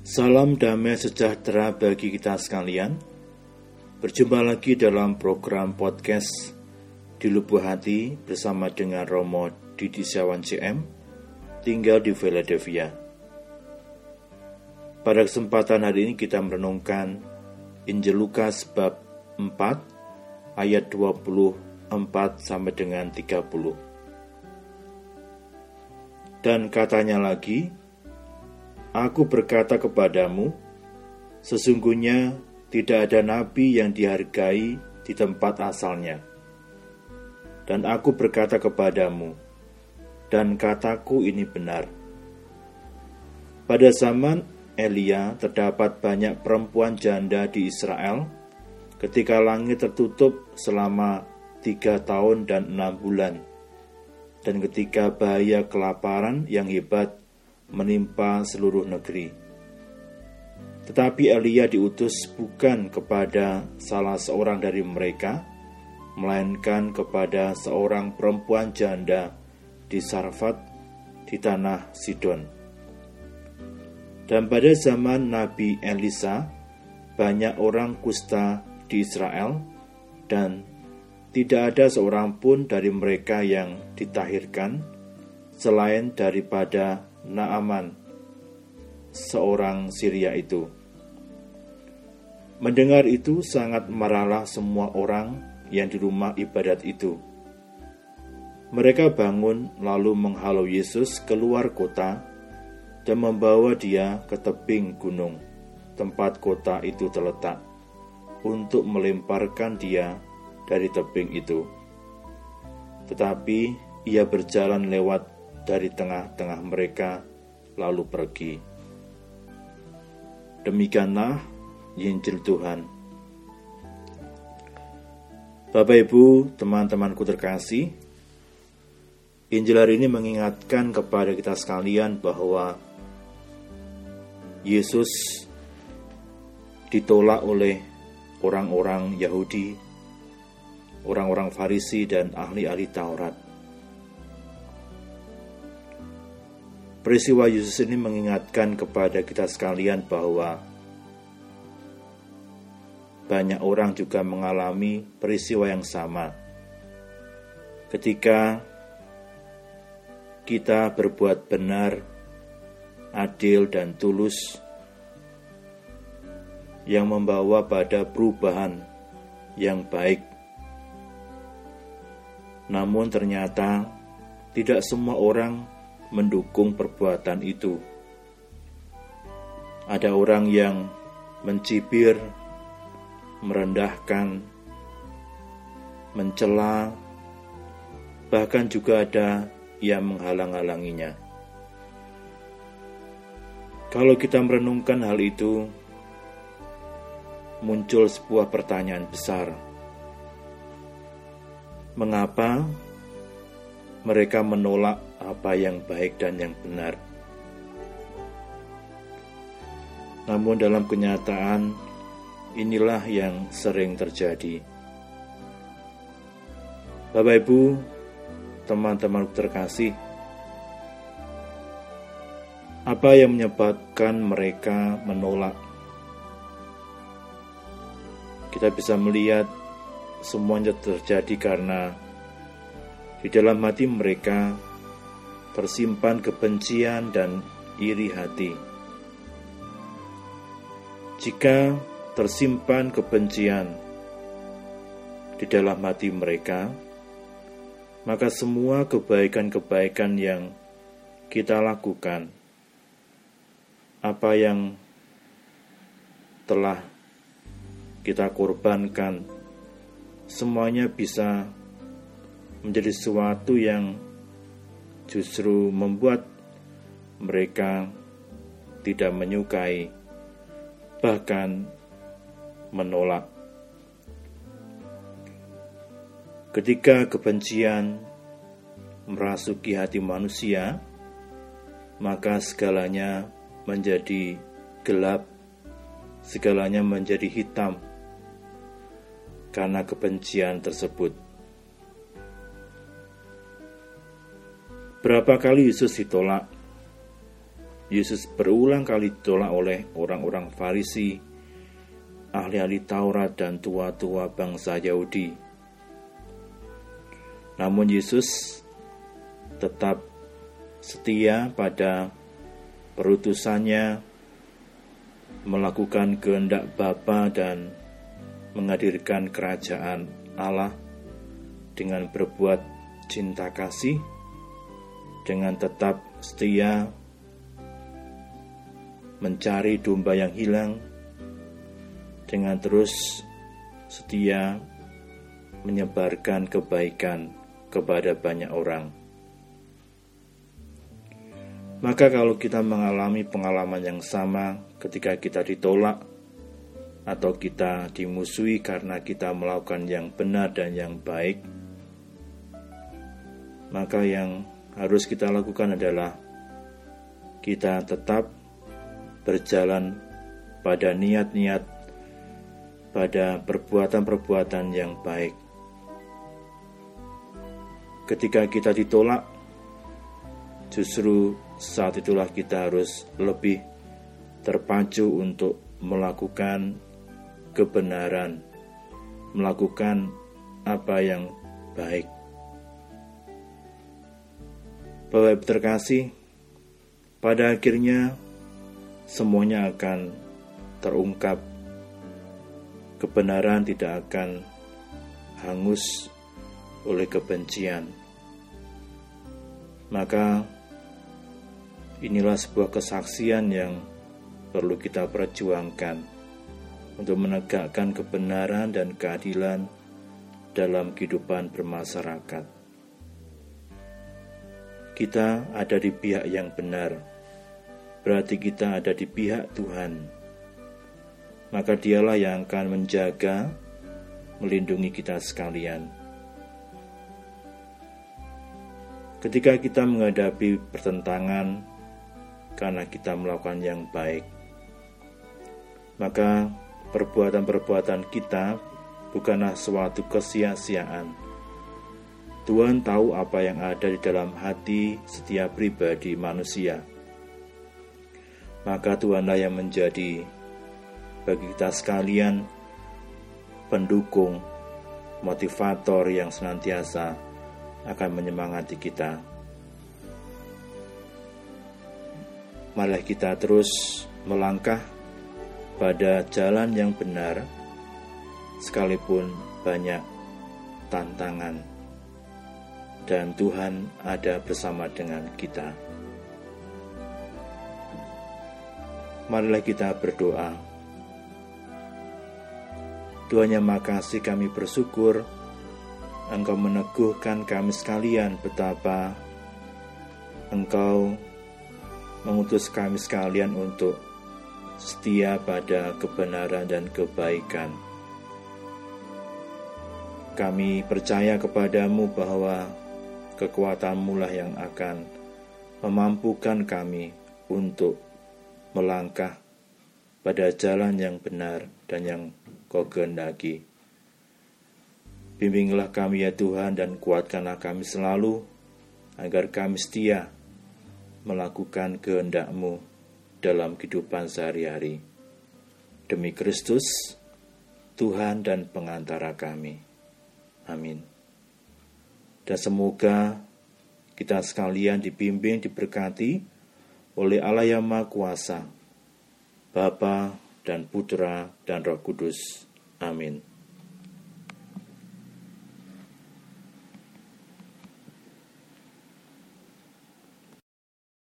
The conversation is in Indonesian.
Salam damai sejahtera bagi kita sekalian. Berjumpa lagi dalam program podcast Di Lubuk Hati bersama dengan Romo Didi Setiawan CM, tinggal di Philadelphia. Pada kesempatan hari ini kita merenungkan Injil Lukas bab 4 ayat 24 sampai dengan 30. Dan katanya lagi, Aku berkata kepadamu, sesungguhnya tidak ada nabi yang dihargai di tempat asalnya. Dan aku berkata kepadamu, dan kataku ini benar. Pada zaman Elia terdapat banyak perempuan janda di Israel ketika langit tertutup selama 3 tahun dan 6 bulan. Dan ketika bahaya kelaparan yang hebat menimpa seluruh negeri. Tetapi Elia diutus bukan kepada salah seorang dari mereka, melainkan kepada seorang perempuan janda di Sarfat di tanah Sidon. Dan pada zaman Nabi Elisa, banyak orang kusta di Israel, dan tidak ada seorang pun dari mereka yang ditahirkan, selain daripada Naaman, seorang Syria itu. Mendengar itu sangat marahlah semua orang yang di rumah ibadat itu. Mereka bangun lalu menghalau Yesus keluar kota dan membawa dia ke tebing gunung, tempat kota itu terletak, untuk melemparkan dia dari tebing itu. Tetapi ia berjalan lewat dari tengah-tengah mereka, lalu pergi. Demikianlah Injil Tuhan. Bapak Ibu, teman-temanku terkasih, Injil hari ini mengingatkan kepada kita sekalian bahwa Yesus ditolak oleh orang-orang Yahudi, orang-orang Farisi dan ahli-ahli Taurat. Peristiwa Yesus ini mengingatkan kepada kita sekalian bahwa banyak orang juga mengalami peristiwa yang sama. Ketika kita berbuat benar, adil dan tulus, yang membawa pada perubahan yang baik. Namun ternyata tidak semua orang mendukung perbuatan itu. Ada orang yang mencibir, merendahkan, mencela, bahkan juga ada yang menghalang-halanginya. Kalau kita merenungkan hal itu, muncul sebuah pertanyaan besar. Mengapa mereka menolak apa yang baik dan yang benar? Namun dalam kenyataan, inilah yang sering terjadi. Bapak Ibu, teman-teman terkasih, apa yang menyebabkan mereka menolak? Kita bisa melihat semuanya terjadi karena di dalam hati mereka tersimpan kebencian dan iri hati. Jika tersimpan kebencian di dalam hati mereka, maka semua kebaikan-kebaikan yang kita lakukan, apa yang telah kita korbankan, semuanya bisa menjadi sesuatu yang justru membuat mereka tidak menyukai, bahkan menolak. Ketika kebencian merasuki hati manusia, maka segalanya menjadi gelap, segalanya menjadi hitam karena kebencian tersebut. Berapa kali Yesus ditolak? Yesus berulang kali ditolak oleh orang-orang Farisi, ahli-ahli Taurat dan tua-tua bangsa Yahudi. Namun Yesus tetap setia pada perutusannya, melakukan kehendak Bapa dan menghadirkan kerajaan Allah dengan berbuat cinta kasih, dengan tetap setia mencari domba yang hilang, dengan terus setia menyebarkan kebaikan kepada banyak orang. Maka kalau kita mengalami pengalaman yang sama ketika kita ditolak atau kita dimusuhi karena kita melakukan yang benar dan yang baik, maka yang harus kita lakukan adalah kita tetap berjalan pada niat-niat, pada perbuatan-perbuatan yang baik. Ketika kita ditolak, justru saat itulah kita harus lebih terpacu untuk melakukan kebenaran, melakukan apa yang baik. Bapak Ibu terkasih, pada akhirnya semuanya akan terungkap. Kebenaran tidak akan hangus oleh kebencian. Maka inilah sebuah kesaksian yang perlu kita perjuangkan untuk menegakkan kebenaran dan keadilan dalam kehidupan bermasyarakat. Kita ada di pihak yang benar, berarti kita ada di pihak Tuhan. Maka Dialah yang akan menjaga, melindungi kita sekalian. Ketika kita menghadapi pertentangan karena kita melakukan yang baik, maka perbuatan-perbuatan kita bukanlah suatu kesia-siaan. Tuhan tahu apa yang ada di dalam hati setiap pribadi manusia. Maka Tuhanlah yang menjadi bagi kita sekalian pendukung, motivator yang senantiasa akan menyemangati kita. Marilah kita terus melangkah pada jalan yang benar, sekalipun banyak tantangan, dan Tuhan ada bersama dengan kita. Marilah kita berdoa. Tuhan yang Maha Kasih, kami bersyukur Engkau meneguhkan kami sekalian betapa Engkau mengutus kami sekalian untuk setia pada kebenaran dan kebaikan. Kami percaya kepadamu bahwa kekuatan-Mu lah yang akan memampukan kami untuk melangkah pada jalan yang benar dan yang Kau kehendaki. Bimbinglah kami ya Tuhan, dan kuatkanlah kami selalu agar kami setia melakukan kehendak-Mu dalam kehidupan sehari-hari. Demi Kristus, Tuhan dan pengantara kami. Amin. Dan semoga kita sekalian dibimbing, diberkati oleh Allah yang Maha Kuasa, Bapa dan Putra dan Roh Kudus. Amin.